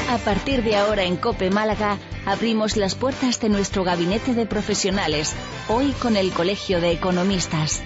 A partir de ahora en COPE Málaga abrimos las puertas de nuestro gabinete de profesionales, hoy con el Colegio de Economistas.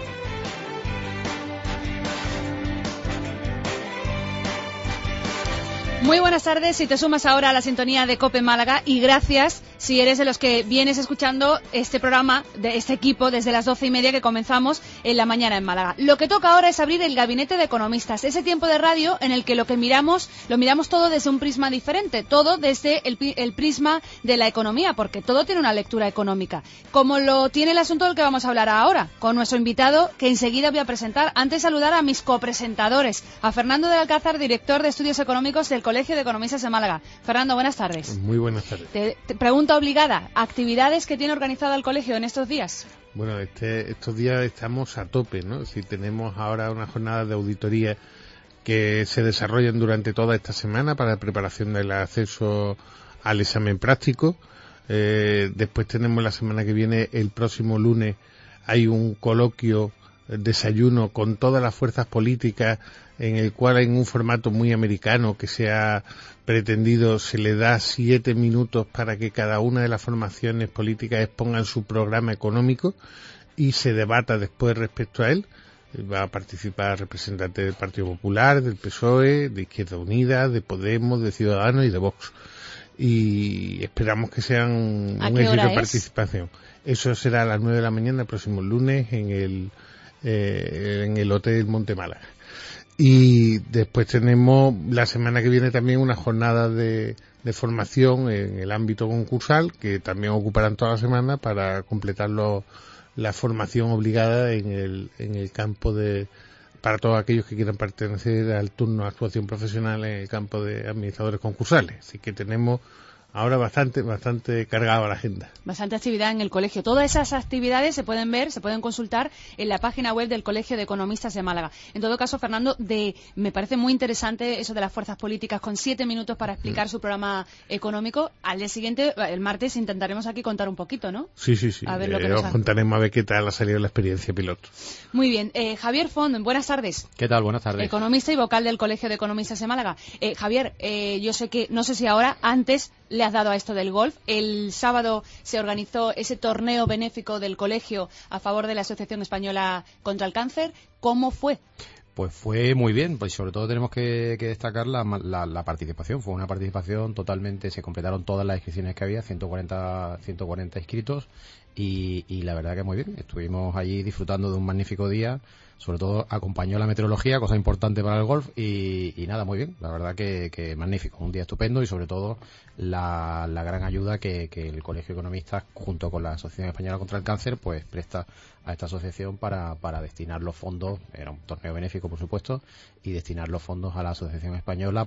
Muy buenas tardes, si te sumas ahora a la sintonía de COPE Málaga, y gracias si eres de los que vienes escuchando este programa, de este equipo, desde las 12:30 que comenzamos en la mañana en Málaga. Lo que toca ahora es abrir el gabinete de economistas, ese tiempo de radio en el que lo miramos todo desde un prisma diferente, todo desde el prisma de la economía, porque todo tiene una lectura económica, como lo tiene el asunto del que vamos a hablar ahora, con nuestro invitado que enseguida voy a presentar. Antes saludar a mis copresentadores, a Fernando del Alcázar, director de Estudios Económicos del Colegio de Economistas de Málaga. Fernando, buenas tardes. Muy buenas tardes. Te pregunta obligada, ¿actividades que tiene organizado el colegio en estos días? Bueno, estos días estamos a tope, ¿no? Si tenemos ahora una jornada de auditoría que se desarrollan durante toda esta semana para la preparación del acceso al examen práctico. Después tenemos la semana que viene, el próximo lunes, hay un coloquio, desayuno con todas las fuerzas políticas, en el cual en un formato muy americano que se ha pretendido, se le da 7 minutos para que cada una de las formaciones políticas expongan su programa económico y se debata después respecto a él. Va a participar representantes del Partido Popular, del PSOE, de Izquierda Unida, de Podemos, de Ciudadanos y de Vox. Y esperamos que sean un éxito de participación. Eso será a las 9 de la mañana el próximo lunes en el Hotel Monte Málaga. Y después tenemos la semana que viene también una jornada de formación en el ámbito concursal, que también ocuparán toda la semana para completar la formación obligada en el campo para todos aquellos que quieran pertenecer al turno de actuación profesional en el campo de administradores concursales. Así que tenemos ahora bastante cargada la agenda. Bastante actividad en el colegio. Todas esas actividades se pueden ver, se pueden consultar en la página web del Colegio de Economistas de Málaga. En todo caso, Fernando, me parece muy interesante eso de las fuerzas políticas con 7 minutos para explicar su programa económico. Al día siguiente, el martes, intentaremos aquí contar un poquito, ¿no? Sí. A ver lo que os contaremos a ver qué tal ha salido la experiencia piloto. Muy bien. Javier Font, buenas tardes. ¿Qué tal? Buenas tardes. Economista y vocal del Colegio de Economistas de Málaga. Javier, yo sé que, no sé si ahora, antes le has dado a esto del golf. El sábado se organizó ese torneo benéfico del colegio a favor de la Asociación Española contra el Cáncer. ¿Cómo fue? Pues fue muy bien, pues sobre todo tenemos que destacar la participación. Fue una participación totalmente, se completaron todas las inscripciones que había, 140 inscritos, y la verdad que muy bien. Estuvimos allí disfrutando de un magnífico día, sobre todo acompañó la meteorología, cosa importante para el golf, y nada, muy bien, la verdad que magnífico, un día estupendo, y sobre todo la gran ayuda que el Colegio de Economistas, junto con la Asociación Española contra el Cáncer, pues presta a esta asociación para destinar los fondos. Era un torneo benéfico, por supuesto, y destinar los fondos a la Asociación Española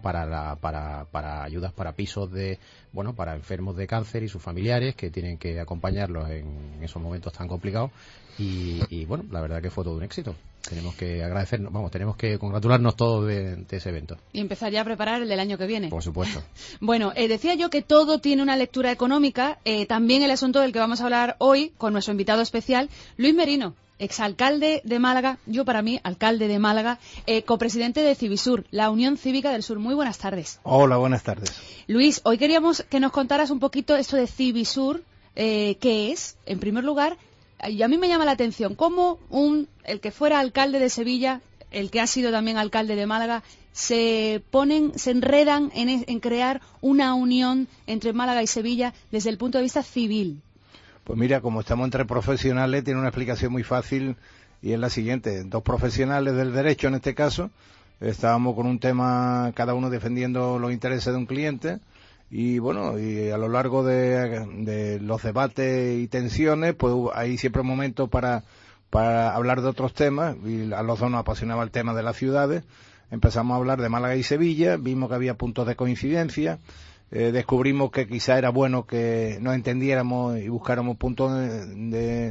para ayudas para pisos para enfermos de cáncer y sus familiares, que tienen que acompañarlos en esos momentos tan complicados, y bueno, la verdad que fue todo un éxito. Tenemos que agradecernos, tenemos que congratularnos todos de ese evento. Y empezar ya a preparar el del año que viene. Por supuesto. Bueno, decía yo que todo tiene una lectura económica, también el asunto del que vamos a hablar hoy con nuestro invitado especial, Luis Merino, exalcalde de Málaga, para mí, alcalde de Málaga, copresidente de Civisur, la Unión Cívica del Sur. Muy buenas tardes. Hola, buenas tardes. Luis, hoy queríamos que nos contaras un poquito esto de Civisur, qué es, en primer lugar. Y a mí me llama la atención cómo el que fuera alcalde de Sevilla, el que ha sido también alcalde de Málaga, se enredan en crear una unión entre Málaga y Sevilla desde el punto de vista civil. Pues mira, como estamos entre profesionales, tiene una explicación muy fácil, y es la siguiente. 2 profesionales del derecho, en este caso, estábamos con un tema, cada uno defendiendo los intereses de un cliente. Y bueno, y a lo largo de los debates y tensiones, pues hay siempre momentos para hablar de otros temas, y a los dos nos apasionaba el tema de las ciudades. Empezamos a hablar de Málaga y Sevilla, vimos que había puntos de coincidencia, descubrimos que quizá era bueno que nos entendiéramos y buscáramos puntos de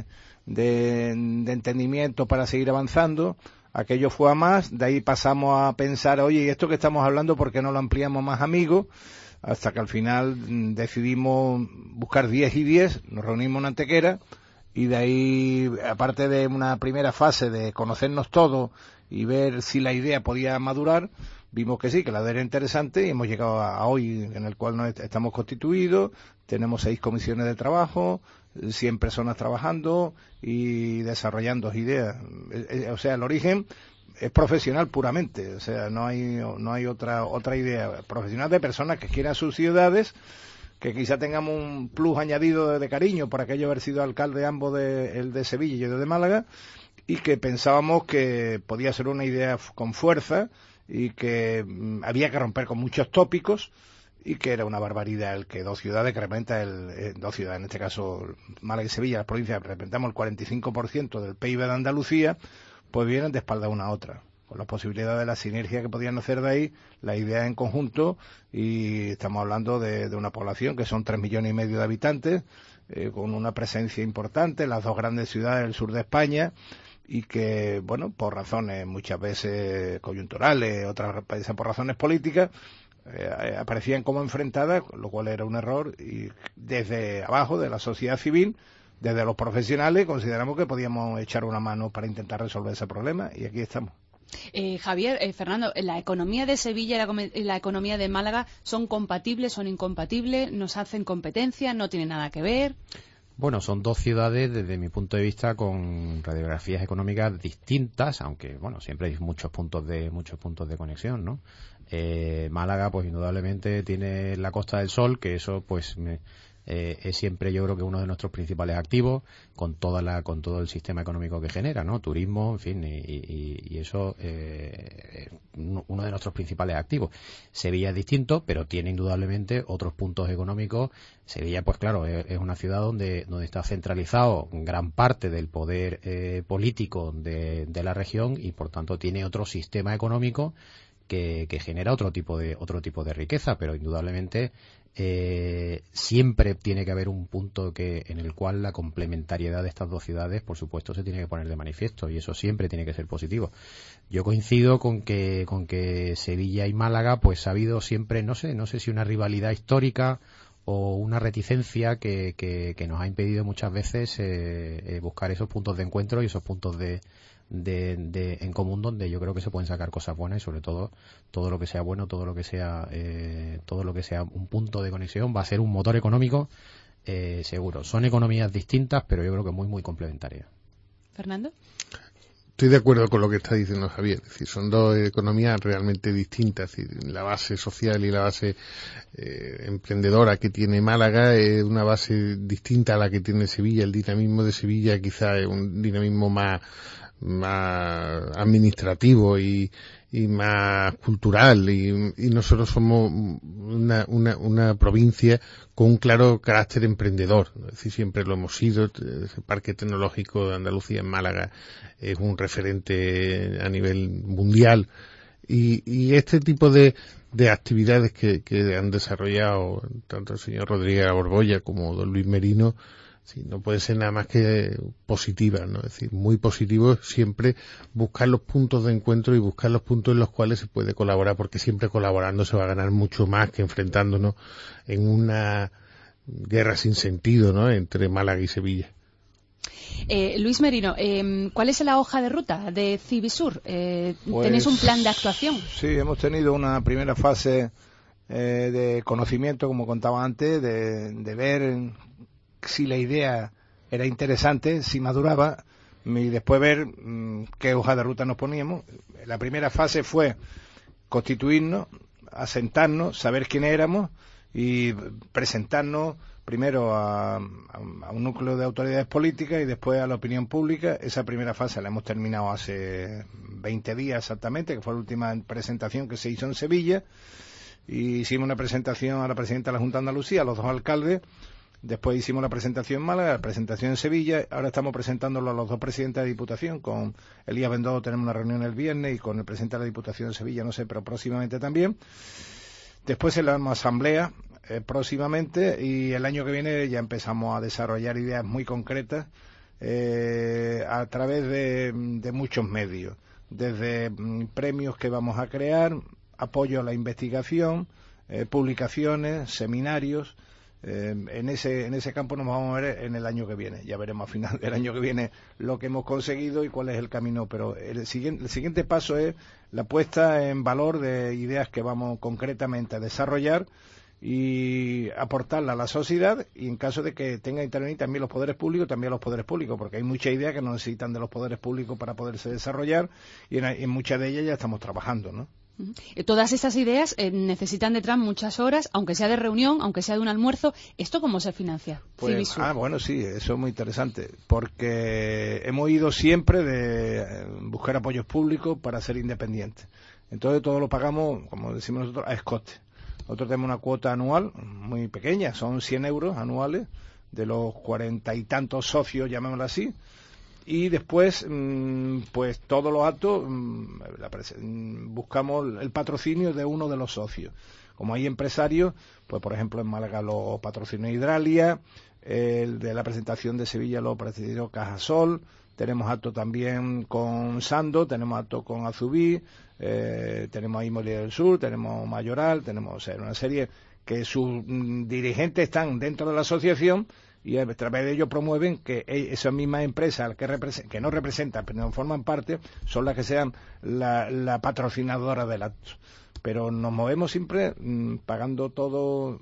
entendimiento para seguir avanzando. Aquello fue a más, de ahí pasamos a pensar, oye, ¿y esto que estamos hablando, por qué no lo ampliamos más amigos? Hasta que al final decidimos buscar 10 y 10, nos reunimos en Antequera, y de ahí, aparte de una primera fase de conocernos todos y ver si la idea podía madurar, vimos que sí, que la idea era interesante y hemos llegado a hoy en el cual estamos constituidos, tenemos 6 comisiones de trabajo, 100 personas trabajando y desarrollando ideas. O sea, el origen es profesional puramente, o sea, no hay otra idea. Profesional de personas que quieran sus ciudades, que quizá tengamos un plus añadido de cariño por aquello haber sido alcalde ambos, el de Sevilla y el de Málaga, y que pensábamos que podía ser una idea con fuerza y que había que romper con muchos tópicos y que era una barbaridad el que 2 ciudades que representan, 2 ciudades, en este caso Málaga y Sevilla, las provincias representamos el 45% del PIB de Andalucía, pues vienen de espalda una a otra, con la posibilidad de la sinergia que podían hacer de ahí, la idea en conjunto, y estamos hablando de una población que son 3,5 millones de habitantes, con una presencia importante en las 2 grandes ciudades del sur de España, y que, bueno, por razones muchas veces coyunturales, otras veces por razones políticas, aparecían como enfrentadas, lo cual era un error, y desde abajo, de la sociedad civil, desde los profesionales, consideramos que podíamos echar una mano para intentar resolver ese problema, y aquí estamos. Javier, Fernando, ¿la economía de Sevilla y la economía de Málaga son compatibles, son incompatibles, nos hacen competencia, no tienen nada que ver? Bueno, son 2 ciudades, desde mi punto de vista, con radiografías económicas distintas, aunque, bueno, siempre hay muchos puntos de conexión, ¿no? Málaga, pues, indudablemente tiene la Costa del Sol, que eso, pues, es siempre, yo creo que uno de nuestros principales activos, con todo el sistema económico que genera, ¿no? Turismo, en fin, y eso es uno de nuestros principales activos. Sevilla es distinto, pero tiene indudablemente otros puntos económicos. Sevilla, pues claro, es una ciudad donde está centralizado gran parte del poder político de la región, y por tanto tiene otro sistema económico que genera otro tipo de riqueza, pero indudablemente siempre tiene que haber un punto en el cual la complementariedad de estas 2 ciudades, por supuesto, se tiene que poner de manifiesto, y eso siempre tiene que ser positivo. Yo coincido con que Sevilla y Málaga, pues ha habido siempre, no sé si una rivalidad histórica o una reticencia que nos ha impedido muchas veces buscar esos puntos de encuentro y esos puntos en común, donde yo creo que se pueden sacar cosas buenas, y sobre todo lo que sea bueno, todo lo que sea un punto de conexión va a ser un motor económico seguro. Son economías distintas, pero yo creo que muy complementarias. Fernando. Estoy de acuerdo con lo que está diciendo Javier. Es decir, son 2 economías realmente distintas. Es decir, la base social y la base emprendedora que tiene Málaga es una base distinta a la que tiene Sevilla. El dinamismo de Sevilla quizá es un dinamismo más administrativo y más cultural, y nosotros somos una provincia con un claro carácter emprendedor, ¿no? Es decir, siempre lo hemos sido. El Parque Tecnológico de Andalucía en Málaga es un referente a nivel mundial, y este tipo de actividades que han desarrollado tanto el señor Rodríguez Borbolla como don Luis Merino, sí, no puede ser nada más que positiva, ¿no? Es decir, muy positivo siempre buscar los puntos de encuentro y buscar los puntos en los cuales se puede colaborar, porque siempre colaborando se va a ganar mucho más que enfrentándonos en una guerra sin sentido, ¿no?, entre Málaga y Sevilla. Luis Merino, ¿cuál es la hoja de ruta de Civisur? ¿Tenéis un plan de actuación? Sí, hemos tenido una primera fase de conocimiento, como contaba antes, de ver si la idea era interesante, si maduraba, y después ver qué hoja de ruta nos poníamos. La primera fase fue constituirnos, asentarnos, saber quiénes éramos y presentarnos primero a un núcleo de autoridades políticas y después a la opinión pública. Esa primera fase la hemos terminado hace 20 días exactamente, que fue la última presentación que se hizo en Sevilla, y hicimos una presentación a la presidenta de la Junta de Andalucía, a los 2 alcaldes. Después hicimos la presentación en Málaga, la presentación en Sevilla. Ahora estamos presentándolo a los 2 presidentes de Diputación. Con Elías Bendodo tenemos una reunión el viernes, y con el presidente de la Diputación de Sevilla, no sé, pero próximamente también. Después se la damos asamblea próximamente, y el año que viene ya empezamos a desarrollar ideas muy concretas a través de muchos medios. Desde premios que vamos a crear, apoyo a la investigación, publicaciones, seminarios, En ese campo nos vamos a ver en el año que viene. Ya veremos a final del año que viene lo que hemos conseguido y cuál es el camino. Pero el siguiente paso es la puesta en valor de ideas que vamos concretamente a desarrollar y aportarla a la sociedad, y en caso de que tenga que intervenir también los poderes públicos, porque hay muchas ideas que no necesitan de los poderes públicos para poderse desarrollar, y en muchas de ellas ya estamos trabajando, ¿no? Todas estas ideas necesitan detrás muchas horas, aunque sea de reunión, aunque sea de un almuerzo. ¿Esto cómo se financia? Pues, bueno, sí, eso es muy interesante, porque hemos ido siempre de buscar apoyos públicos para ser independientes. Entonces todo lo pagamos, como decimos nosotros, a escote. Nosotros tenemos una cuota anual muy pequeña, son 100 euros anuales, de los 40 y tantos socios, llamémoslo así. Y después, pues todos los actos, buscamos el patrocinio de uno de los socios. Como hay empresarios, pues por ejemplo en Málaga lo patrocinó Hidralia, el de la presentación de Sevilla lo patrocinó Cajasol, tenemos actos también con Sando, tenemos actos con Azubí, tenemos ahí Inmobiliaria del Sur, tenemos Mayoral, tenemos una serie que sus dirigentes están dentro de la asociación, y a través de ellos promueven que esas mismas empresas que no representan, pero no forman parte, son las que sean la patrocinadora del acto. Pero nos movemos siempre pagando todo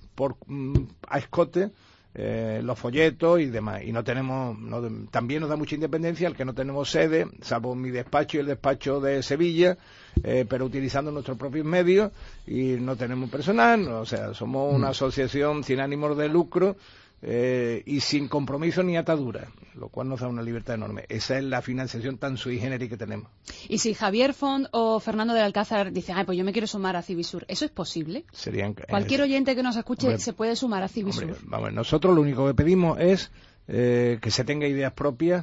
a escote, los folletos y demás. Y también nos da mucha independencia el que no tenemos sede, salvo mi despacho y el despacho de Sevilla, pero utilizando nuestros propios medios, y no tenemos personal, o sea, somos una asociación sin ánimos de lucro, y sin compromiso ni atadura, lo cual nos da una libertad enorme. Esa es la financiación tan sui generis que tenemos. Y si Javier Font o Fernando del Alcázar dicen, pues yo me quiero sumar a Civisur, ¿eso es posible? Cualquier oyente que nos escuche se puede sumar a Civisur. Nosotros lo único que pedimos es que se tenga ideas propias.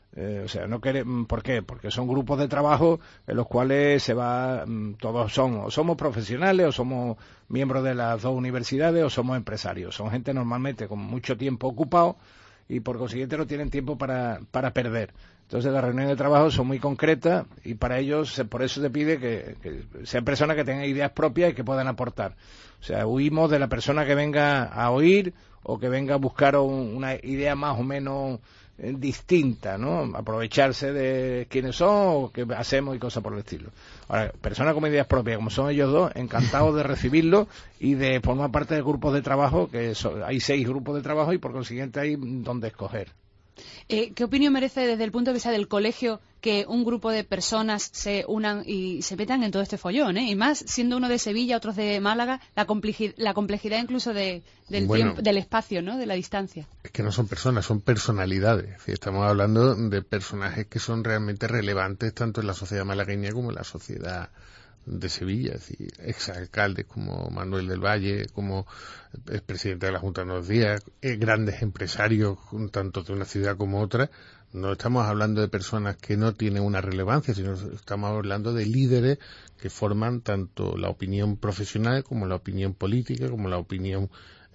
¿Por qué? Porque son grupos de trabajo en los cuales todos somos profesionales, o somos miembros de las dos universidades, o somos empresarios. Son gente normalmente con mucho tiempo ocupado, y por consiguiente no tienen tiempo para perder. Entonces las reuniones de trabajo son muy concretas, y para ellos por eso se pide que sean personas que tengan ideas propias y que puedan aportar. O sea, huimos de la persona que venga a oír o que venga a buscar una idea más o menos distinta, ¿no? Aprovecharse de quiénes son o qué hacemos y cosas por el estilo. Ahora, personas con ideas propias, como son ellos dos, encantados de recibirlo y de formar parte de grupos de trabajo, hay 6 grupos de trabajo, y por consiguiente hay donde escoger. ¿Qué opinión merece desde el punto de vista del colegio que un grupo de personas se unan y se metan en todo este follón, y más siendo uno de Sevilla, otros de Málaga, la complejidad incluso del tiempo, del espacio, ¿no?, de la distancia? Es que no son personas, son personalidades. Estamos hablando de personajes que son realmente relevantes tanto en la sociedad malagueña como en la sociedad de Sevilla, es decir, exalcaldes como Manuel del Valle, como el presidente de la Junta de unos días, grandes empresarios tanto de una ciudad como otra. No estamos hablando de personas que no tienen una relevancia, sino estamos hablando de líderes que forman tanto la opinión profesional como la opinión política, como la opinión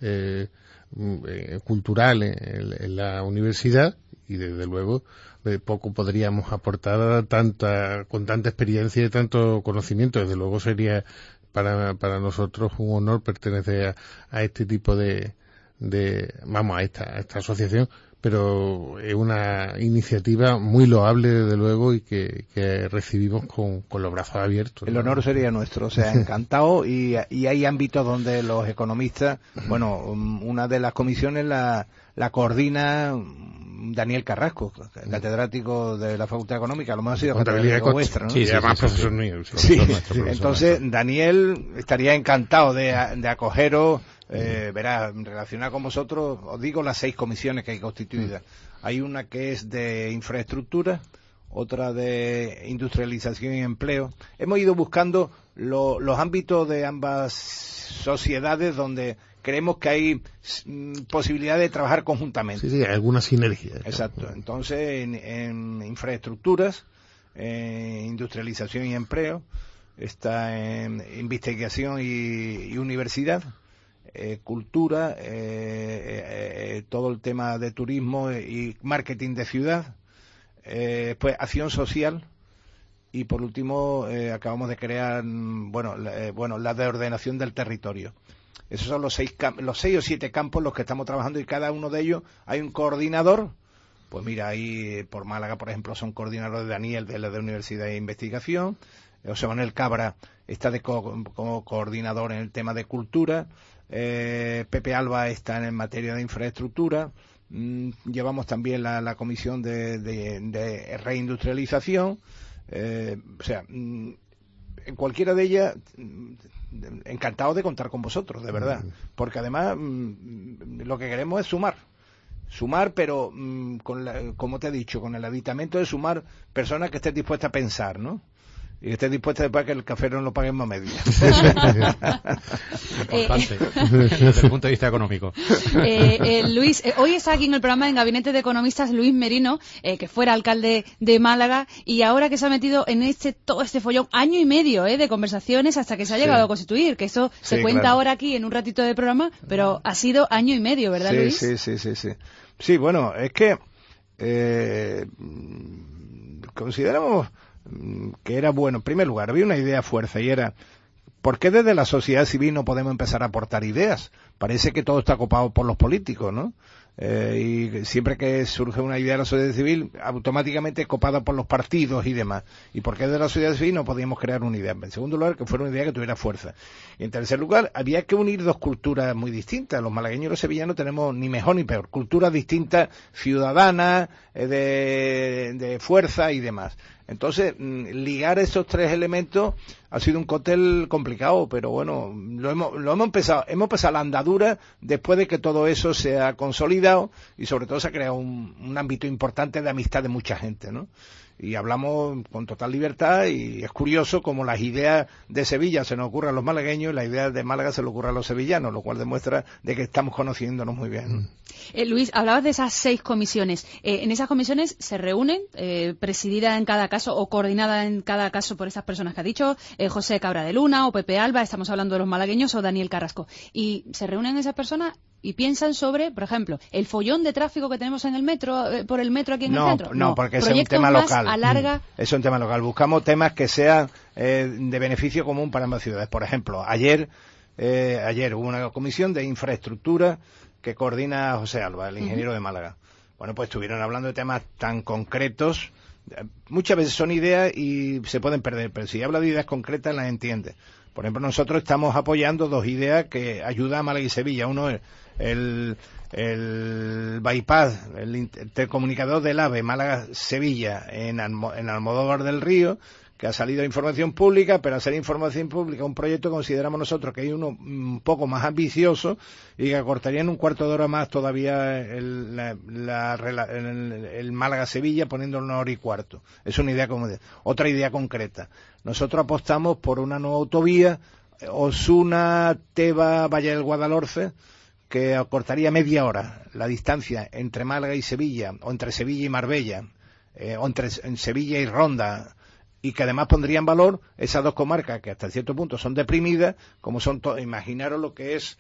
cultural en la universidad, y desde luego poco podríamos aportar con tanta experiencia y tanto conocimiento. Desde luego sería para nosotros un honor pertenecer a este tipo a esta asociación, pero es una iniciativa muy loable desde luego, y que recibimos con los brazos abiertos, ¿no? El honor sería nuestro, o sea, encantado. Y hay ámbitos donde los economistas, una de las comisiones la coordina Daniel Carrasco, catedrático de la Facultad Económica, lo más ha sido catedrático vuestra, ¿no? Sí, además profesor mío. Sí. Entonces Daniel estaría encantado de acogeros. Relacionado con vosotros, os digo las 6 comisiones que hay constituidas. Hay una que es de infraestructura, otra de industrialización y empleo. Hemos ido buscando los ámbitos de ambas sociedades donde creemos que hay posibilidad de trabajar conjuntamente. Sí, alguna sinergia. Exacto. Entonces, en infraestructuras, industrialización y empleo, está en investigación y universidad, cultura, todo el tema de turismo y marketing de ciudad, pues acción social, y por último acabamos de crear la de ordenación del territorio. Esos son los 6 o 7 campos en los que estamos trabajando, y cada uno de ellos hay un coordinador. Pues mira, ahí por Málaga, por ejemplo, son coordinadores de Daniel, de la de Universidad de Investigación. José Manuel Cabra está como coordinador en el tema de cultura. Pepe Alba está en materia de infraestructura. Llevamos también la comisión de reindustrialización. O sea, en cualquiera de ellas, encantado de contar con vosotros, de verdad. Porque además lo que queremos es sumar, pero como te he dicho, con el aditamento de sumar personas que estén dispuestas a pensar, ¿no? Y que estés dispuesta a que el café no lo paguemos a media. Importante, desde el punto de vista económico. Luis, hoy está aquí en el programa en Gabinete de Economistas Luis Merino, que fuera alcalde de Málaga, y ahora que se ha metido en todo este follón, 1 año y medio de conversaciones hasta que se ha llegado a constituir, que eso se cuenta ahora aquí en un ratito de programa, pero ha sido 1 año y medio, ¿verdad, Luis? Sí. Sí, bueno, es que consideramos que era bueno. En primer lugar, había una idea fuerza, y era: ¿por qué desde la sociedad civil no podemos empezar a aportar ideas? Parece que todo está copado por los políticos, ¿no? Y siempre que surge una idea de la sociedad civil, automáticamente es copada por los partidos y demás. ¿Y por qué desde la sociedad civil no podíamos crear una idea? En segundo lugar, que fuera una idea que tuviera fuerza. Y en tercer lugar, había que unir 2 culturas muy distintas. Los malagueños y los sevillanos tenemos ni mejor ni peor. Culturas distintas, ciudadanas, de fuerza y demás. Entonces, ligar esos 3 elementos ha sido un cóctel complicado, pero bueno, lo hemos empezado la andadura después de que todo eso se ha consolidado, y sobre todo se ha creado un ámbito importante de amistad de mucha gente, ¿no? Y hablamos con total libertad, y es curioso como las ideas de Sevilla se nos ocurren a los malagueños y las ideas de Málaga se le ocurren a los sevillanos, lo cual demuestra de que estamos conociéndonos muy bien, ¿no? Luis, hablabas de esas 6 comisiones. En esas comisiones se reúnen, presidida en cada caso o coordinada en cada caso por esas personas que ha dicho, José Cabra de Luna o Pepe Alba, estamos hablando de los malagueños, o Daniel Carrasco. Y se reúnen esas personas y piensan sobre, por ejemplo, el follón de tráfico que tenemos en el metro, por el metro aquí en el centro. No, porque ese es un tema local. Alarga... Es un tema local. Buscamos temas que sean de beneficio común para ambas ciudades. Por ejemplo, ayer hubo una comisión de infraestructura que coordina José Alba, el ingeniero de Málaga. Bueno, pues estuvieron hablando de temas tan concretos. Muchas veces son ideas y se pueden perder, pero si habla de ideas concretas las entiende. Por ejemplo, nosotros estamos apoyando 2 ideas que ayudan a Málaga y Sevilla. Uno es el bypass, el intercomunicador del AVE Málaga-Sevilla en Almodóvar del Río, que ha salido información pública, pero al ser información pública un proyecto consideramos nosotros que hay uno un poco más ambicioso y que acortaría en 1/4 de hora más todavía el Málaga-Sevilla, poniéndolo 1 hora y 1/4. Es una idea otra idea concreta. Nosotros apostamos por una nueva autovía, Osuna, Teba, Valle del Guadalhorce, que acortaría media hora la distancia entre Málaga y Sevilla, o entre Sevilla y Marbella, o entre Sevilla y Ronda, y que además pondría en valor esas 2 comarcas que hasta cierto punto son deprimidas, como son imaginaros lo que es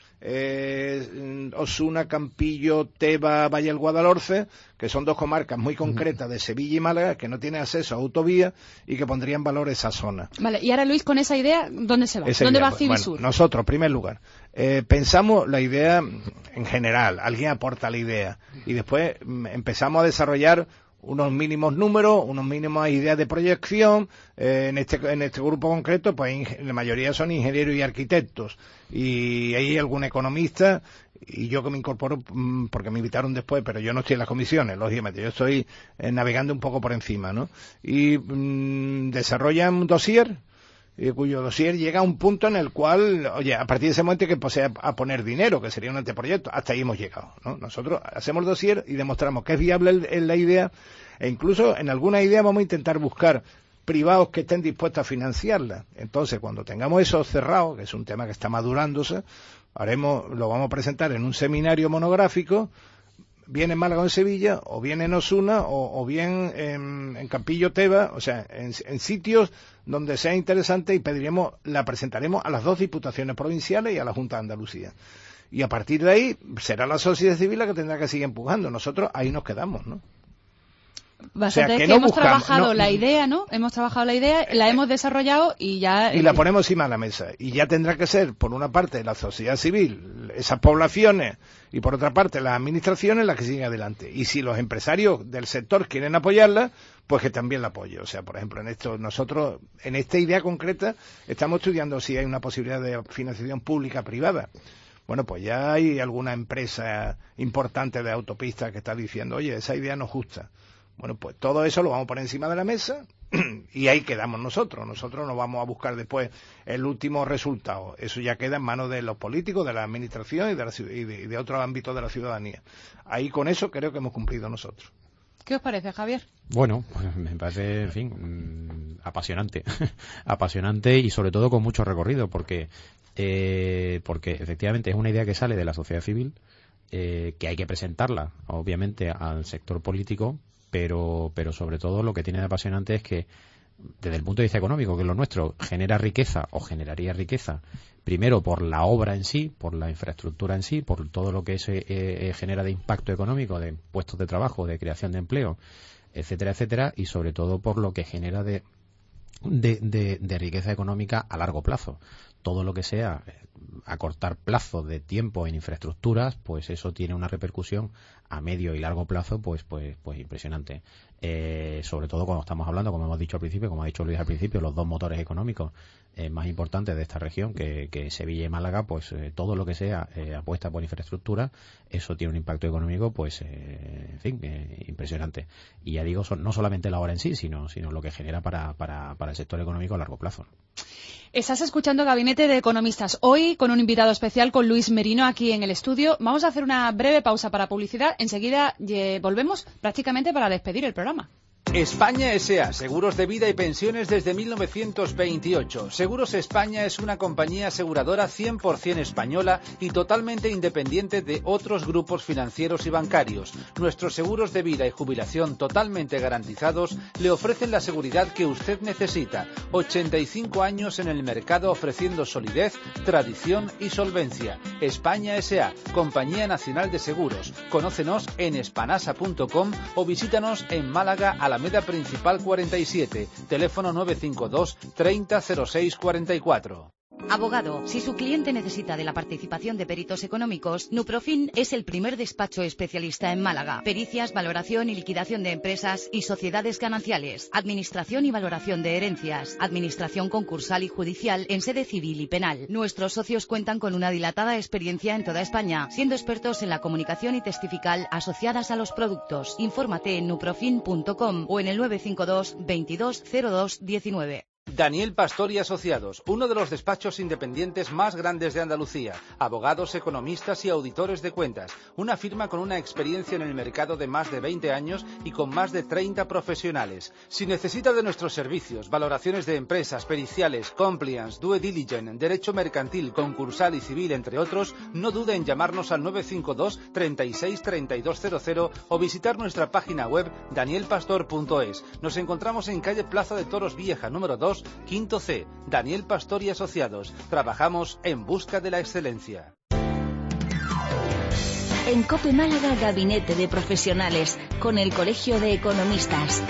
Osuna, Campillo, Teba, Valle del Guadalhorce, que son 2 comarcas muy concretas de Sevilla y Málaga, que no tienen acceso a autovía y que pondría en valor esa zona. Vale, y ahora Luis, con esa idea, ¿dónde se va? ¿Dónde va Civisur? Bueno, nosotros, en primer lugar, pensamos la idea en general, alguien aporta la idea, y después empezamos a desarrollar unos mínimos números, unos mínimos ideas de proyección. En este grupo concreto, pues la mayoría son ingenieros y arquitectos, y hay algún economista, y yo que me incorporo porque me invitaron después, pero yo no estoy en las comisiones, lógicamente, yo estoy navegando un poco por encima, ¿no? Y desarrollan un dossier, cuyo dossier llega a un punto en el cual, oye, a partir de ese momento hay que empezar a poner dinero, que sería un anteproyecto. Hasta ahí hemos llegado, ¿no? Nosotros hacemos el dossier y demostramos que es viable la idea, e incluso en alguna idea vamos a intentar buscar privados que estén dispuestos a financiarla. Entonces, cuando tengamos eso cerrado, que es un tema que está madurándose, lo vamos a presentar en un seminario monográfico, bien en Málaga o en Sevilla, o bien en Osuna, o bien en Campillo, Teba, o sea, en sitios donde sea interesante, y la presentaremos a las 2 diputaciones provinciales y a la Junta de Andalucía. Y a partir de ahí será la sociedad civil la que tendrá que seguir empujando. Nosotros ahí nos quedamos, ¿no? Bastante, o sea, que no hemos buscamos, trabajado la idea, ¿no? Hemos trabajado la idea, la hemos desarrollado y ya... Y la ponemos encima de la mesa. Y ya tendrá que ser, por una parte, la sociedad civil, esas poblaciones, y por otra parte, las administraciones las que siguen adelante. Y si los empresarios del sector quieren apoyarla, pues que también la apoye. O sea, por ejemplo, nosotros, en esta idea concreta, estamos estudiando si hay una posibilidad de financiación pública-privada. Bueno, pues ya hay alguna empresa importante de autopistas que está diciendo, oye, esa idea nos gusta. Bueno, pues todo eso lo vamos a poner encima de la mesa y ahí quedamos nosotros. Nosotros no vamos a buscar después el último resultado. Eso ya queda en manos de los políticos, de la administración y de otros ámbitos de la ciudadanía. Ahí con eso creo que hemos cumplido nosotros. ¿Qué os parece, Javier? Bueno, pues me parece, en fin, apasionante. Apasionante y sobre todo con mucho recorrido, porque efectivamente es una idea que sale de la sociedad civil, que hay que presentarla, obviamente, al sector político, pero sobre todo lo que tiene de apasionante es que, desde el punto de vista económico, que es lo nuestro, genera riqueza o generaría riqueza, primero por la obra en sí, por la infraestructura en sí, por todo lo que se genera de impacto económico, de puestos de trabajo, de creación de empleo, etcétera, etcétera, y sobre todo por lo que genera de riqueza económica a largo plazo. Todo lo que sea acortar plazo de tiempo en infraestructuras, pues eso tiene una repercusión a medio y largo plazo, pues impresionante. Sobre todo cuando estamos hablando, como hemos dicho al principio, como ha dicho Luis al principio, los dos motores económicos más importantes de esta región, que Sevilla y Málaga, pues todo lo que sea apuesta por infraestructura, eso tiene un impacto económico, pues en fin, impresionante. Y ya digo, no solamente la obra en sí, sino lo que genera para el sector económico a largo plazo. Estás escuchando Gabinete de Economistas. Hoy con un invitado especial, con Luis Merino, aquí en el estudio. Vamos a hacer una breve pausa para publicidad. Enseguida volvemos prácticamente para despedir el programa. España S.A. Seguros de vida y pensiones desde 1928. Seguros España es una compañía aseguradora 100% española y totalmente independiente de otros grupos financieros y bancarios. Nuestros seguros de vida y jubilación totalmente garantizados le ofrecen la seguridad que usted necesita. 85 años en el mercado ofreciendo solidez, tradición y solvencia. España S.A. Compañía Nacional de Seguros. Conócenos en espanasa.com o visítanos en Málaga a la Alameda Principal 47, teléfono 952 30 06 44. Abogado, si su cliente necesita de la participación de peritos económicos, Nuprofin es el primer despacho especialista en Málaga. Pericias, valoración y liquidación de empresas y sociedades gananciales, administración y valoración de herencias, administración concursal y judicial en sede civil y penal. Nuestros socios cuentan con una dilatada experiencia en toda España, siendo expertos en la comunicación y testifical asociadas a los productos. Infórmate en nuprofin.com o en el 952 22 02 19. Daniel Pastor y Asociados, uno de los despachos independientes más grandes de Andalucía, abogados, economistas y auditores de cuentas, una firma con una experiencia en el mercado de más de 20 años y con más de 30 profesionales. Si necesita de nuestros servicios, valoraciones de empresas, periciales, compliance, due diligence, derecho mercantil, concursal y civil, entre otros, no dude en llamarnos al 952 36 3200 o visitar nuestra página web danielpastor.es. Nos encontramos en calle Plaza de Toros Vieja, número 2, Quinto C. Daniel Pastor y Asociados. Trabajamos en busca de la excelencia. En COPE Málaga, Gabinete de Profesionales, con el Colegio de Economistas.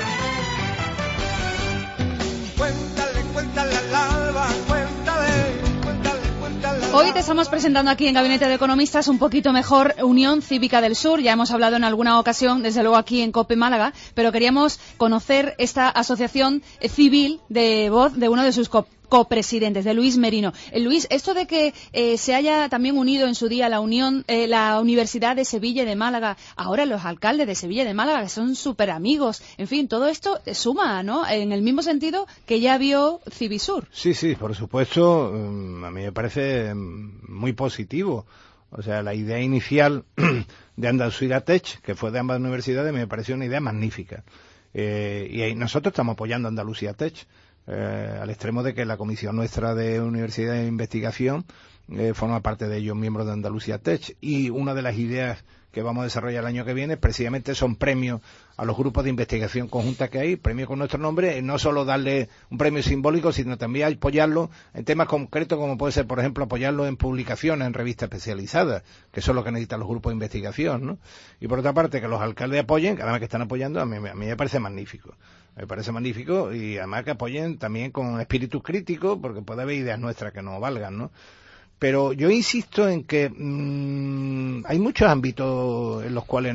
Cuéntale al alba, cuéntale. Hoy te estamos presentando aquí en Gabinete de Economistas un poquito mejor Unión Cívica del Sur. Ya hemos hablado en alguna ocasión, desde luego aquí en COPE Málaga, pero queríamos conocer esta asociación civil de voz de uno de sus copresidentes, de Luis Merino. Luis, esto de que se haya también unido en su día la Universidad de Sevilla y de Málaga, ahora los alcaldes de Sevilla y de Málaga, que son súper amigos, en fin, todo esto suma, ¿no?, en el mismo sentido que ya vio Civisur. Sí, por supuesto, a mí me parece muy positivo. O sea, la idea inicial de Andalucía Tech, que fue de ambas universidades, me pareció una idea magnífica. Y ahí nosotros estamos apoyando a Andalucía Tech. Al extremo de que la comisión nuestra de Universidad de Investigación forma parte de ellos miembros de Andalucía Tech, y una de las ideas que vamos a desarrollar el año que viene, precisamente son premios a los grupos de investigación conjunta que hay, premios con nuestro nombre, no solo darle un premio simbólico, sino también apoyarlo en temas concretos, como puede ser, por ejemplo, apoyarlo en publicaciones, en revistas especializadas, que eso es lo que necesitan los grupos de investigación, ¿no? Y por otra parte, que los alcaldes apoyen, cada vez que están apoyando, a mí me parece magnífico. Me parece magnífico, y además que apoyen también con espíritu crítico, porque puede haber ideas nuestras que no valgan, ¿no? Pero yo insisto en que hay muchos ámbitos en los cuales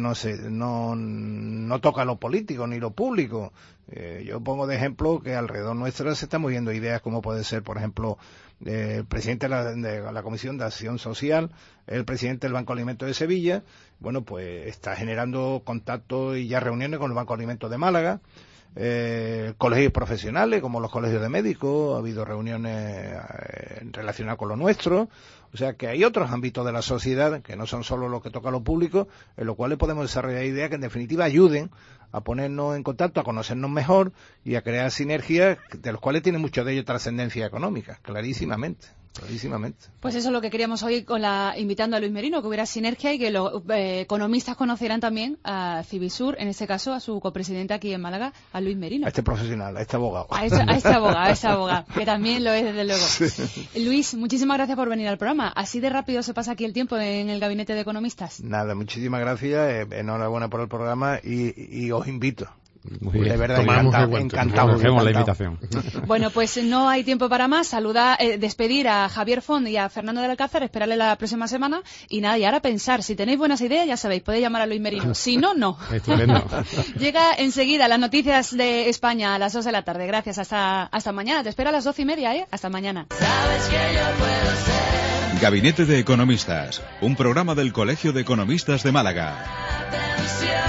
no toca lo político ni lo público. Yo pongo de ejemplo que alrededor nuestro se están moviendo ideas como puede ser, por ejemplo, el presidente de la Comisión de Acción Social, el presidente del Banco de Alimentos de Sevilla, bueno, pues está generando contactos y ya reuniones con el Banco de Alimentos de Málaga. Colegios profesionales como los colegios de médicos, ha habido reuniones relacionadas con lo nuestro, o sea que hay otros ámbitos de la sociedad que no son solo los que toca a lo público, en los cuales podemos desarrollar ideas que en definitiva ayuden a ponernos en contacto, a conocernos mejor y a crear sinergias de los cuales tiene mucho de ello trascendencia económica, clarísimamente. Pues eso es lo que queríamos hoy invitando a Luis Merino, que hubiera sinergia y que los economistas conocieran también a Cibisur, en este caso a su copresidente aquí en Málaga, a Luis Merino. A este profesional, a este abogado. A este abogado, que también lo es desde luego. Sí. Luis, muchísimas gracias por venir al programa. Así de rápido se pasa aquí el tiempo en el Gabinete de Economistas. Nada, muchísimas gracias, enhorabuena por el programa y os invito. Muy bien. De verdad, encantado. Hacemos la invitación. Bueno, pues no hay tiempo para más. Despedir a Javier Font y a Fernando del Alcázar, esperarle la próxima semana. Y nada, y ahora pensar, si tenéis buenas ideas, ya sabéis, podéis llamar a Luis Merino. Si no, no. Estupendo. Llega enseguida las noticias de España a las 2 de la tarde. Gracias, hasta mañana. Te espero a las 12:30, ¿eh? Hasta mañana. Sabes que yo puedo ser. Gabinete de Economistas, un programa del Colegio de Economistas de Málaga. Atención.